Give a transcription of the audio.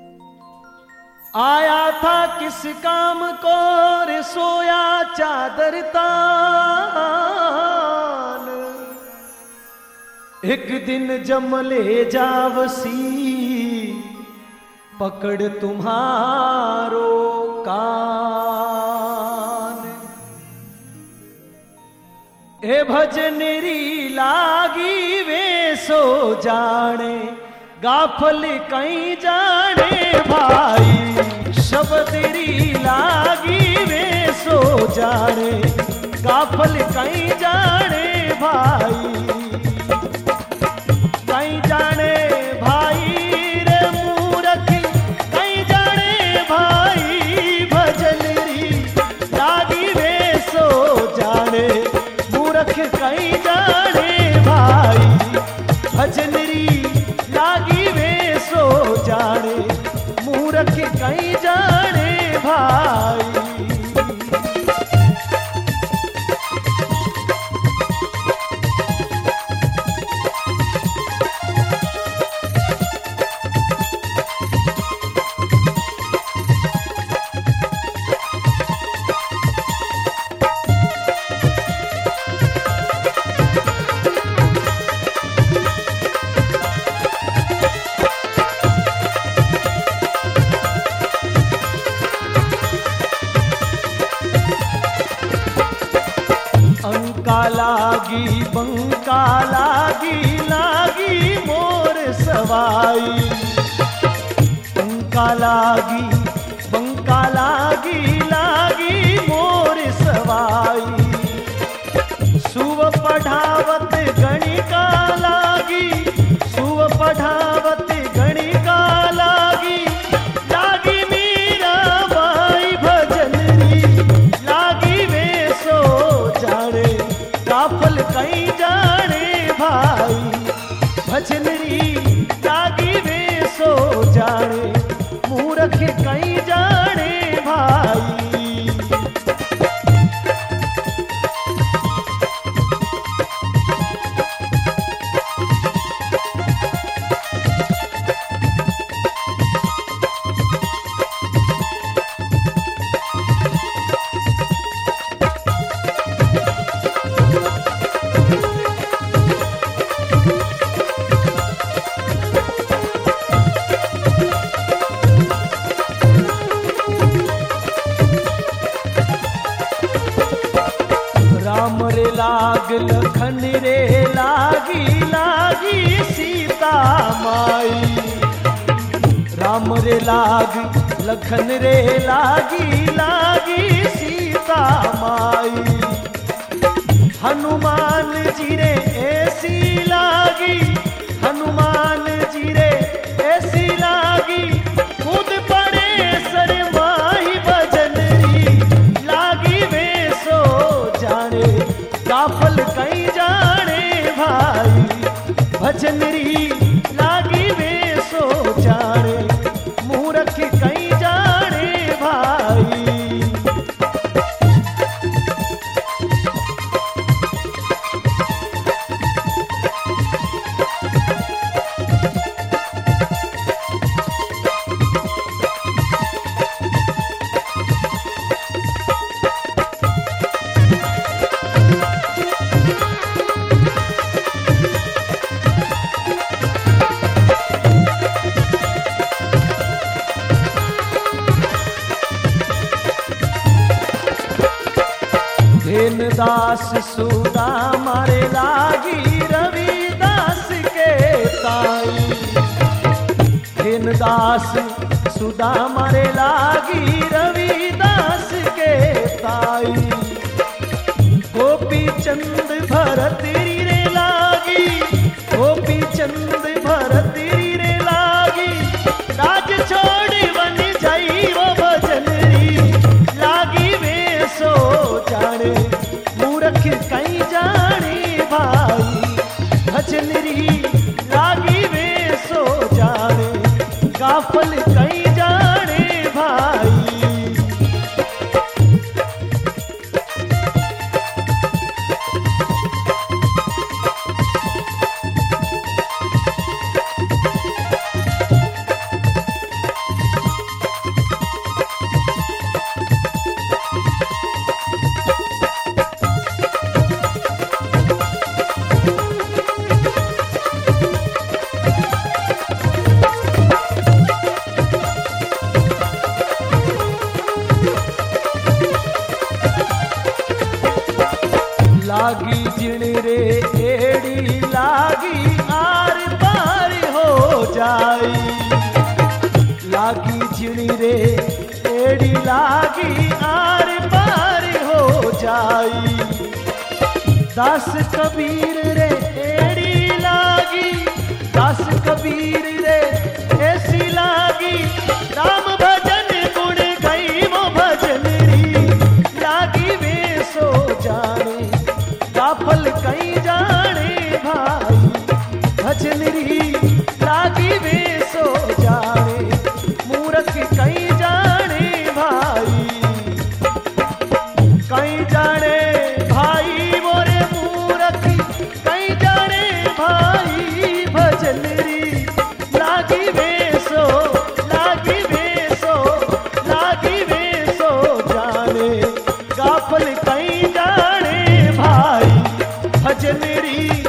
आया था किस काम को रे सोया चादर तान, एक दिन जम ले जावसी पकड़ तुम्हारो कान। ए भजनेरी लागी वे सो जाने, गाफल कहीं जाने भाई, शब्दरी लागी वे सो जाने, गाफल कहीं जाने भाई। कहीं जाने भाई रे मूरख, कहीं जाने भाई, भजनरी लागी वे सो जाने, मूरख कहीं जाने भाई, भजनरी लागी वे सो जाने, मूरख कहीं जाने भाई। अंका लागी बंका लागी, लागी मोर सवाई, अंका लागी बंका लागी, लागी मोर सवाई। सुव पढ़ावत गणिका लागी, सुव पढ़ावत गणिका लागी, लागी मीरा बाई भजनरी लागी वे सो जाने, गाफल कहीं जाने भाई, भजनरी लागी वे सो जाने, मूरख कहीं जाने भाई। राम रे लाग लखन रे लागी, लागी सीता माई, राम रे लाग लखन रे लागी, लागी सीता माई। हनुमान जी रे ऐसी लागी, हनुमान जी रे ऐसी लागी, खुद पड़े शर्माई, भजनरी लागी वे सो जाने, गाफल कहीं जाने भाई, भजनरी लागी वे सो जाने, मूरख कहीं जाने भाई। दास सुदा मारे लागी, रविदास के ताई, दास सुदा मारे लागी, रविदास के ताई। गोपी चंद भरत रे लागी, गोपी चंद भरत रे लागी, राज छोड़ वन जाई वो भजनरी लागी वे सो जाने, मूरख कहीं जाने भाई, भजनरी लागी वे सो जाने, गाफल कहीं जाने भाई। जाई। लागी जिणी रे एड़ी लागी आर पार हो जाई। दास कबीर रे एड़ी लागी, दास कबीर रे ऐसी लागी। राम भजन गुण गई मो भजन री, लागी वे सो जाने गाफल कई जाने भाई। भजन री लागी वे सो जाने, मूर्ख कई जाने भाई। कई जाने भाई मोरे मूर्ख, कई जाने भाई। भजन री लागी वे सो, लागी वे सो, लागी वे सो जाने गाफल कई जाने भाई। भजन री